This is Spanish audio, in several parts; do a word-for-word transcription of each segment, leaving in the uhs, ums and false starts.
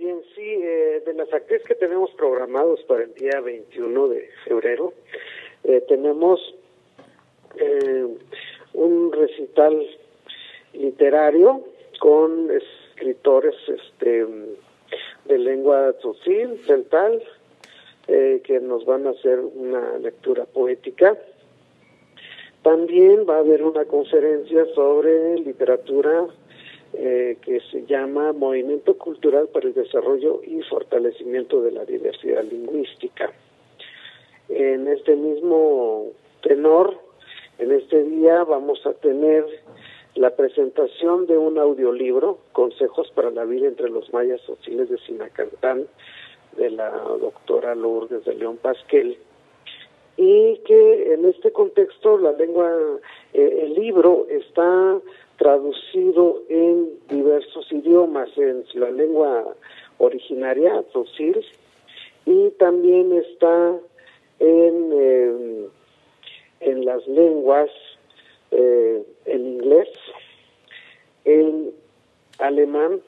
Bien, sí, eh, de las actividades que tenemos programados para el día veintiuno de febrero, eh, tenemos eh, un recital literario con escritores este, de lengua tzotzil, celtal, eh, que nos van a hacer una lectura poética. También va a haber una conferencia sobre literatura eh, que se llama Movimiento Cultural para el Desarrollo y Fortalecimiento de la Diversidad Lingüística. En este mismo tenor, en este día vamos a tener la presentación de un audiolibro, Consejos para la Vida entre los Mayas Tzotziles de Sinacantán, de la doctora Lourdes de León Pasquel, y que en este contexto la lengua, eh, el libro está traducido en diversos idiomas, en la lengua originaria, tzotzil, y también está en, eh, en las lenguas, eh, en inglés, en alemán,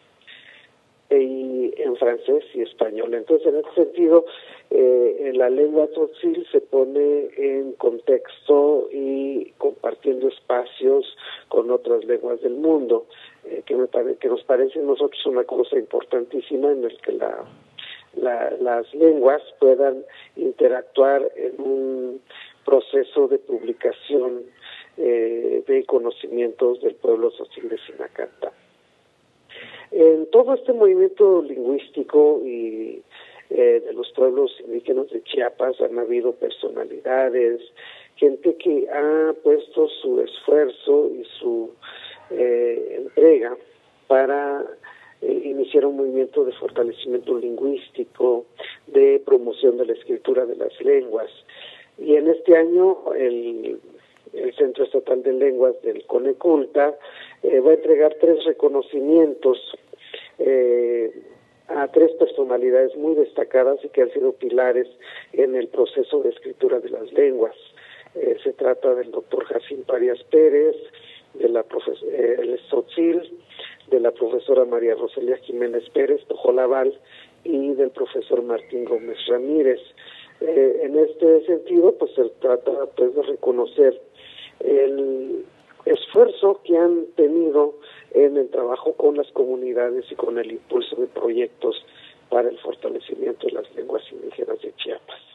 y en francés y español. Entonces, en ese sentido, eh, en la lengua tzotzil se pone en contexto y compartiendo espacios con otras lenguas del mundo, eh, que, me pare, que nos parece a nosotros una cosa importantísima en el que la, la, las lenguas puedan interactuar en un proceso de publicación eh, de conocimientos del pueblo tzotzil de Sinacantán. En todo este movimiento lingüístico y eh, de los pueblos indígenas de Chiapas han habido personalidades, gente que ha puesto su esfuerzo y su eh, entrega para eh, iniciar un movimiento de fortalecimiento lingüístico, de promoción de la escritura de las lenguas. Y en este año el el Centro Estatal de Lenguas del Coneculta eh, va a entregar tres reconocimientos eh, a tres personalidades muy destacadas y que han sido pilares en el proceso de escritura de las lenguas. Eh, se trata del doctor Jacín Arias Pérez, de la profes eh, el tzotzil, de la profesora María Roselia Jiménez Pérez, Tojolabal, y del profesor Martín Gómez Ramírez. Eh, en este sentido, pues se trata pues de reconocer el esfuerzo que han tenido en el trabajo con las comunidades y con el impulso de proyectos para el fortalecimiento de las lenguas indígenas de Chiapas.